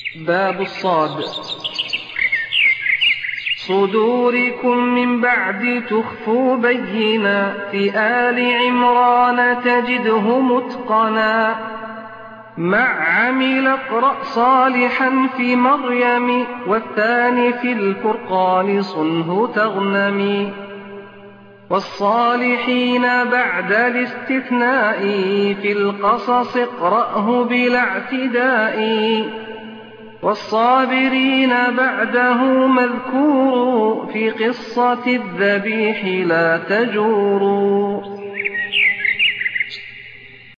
باب الصاد. صدوركم من بعد تخفوا بينا في آل عمران تجده متقنا مع عمل اقرأ صالحا في مريم والثاني في الفرقان صنه تغنمي والصالحين بعد الاستثناء في القصص اقرأه بلا اعتداء والصابرين بعده مذكور في قصة الذبيح لا تجور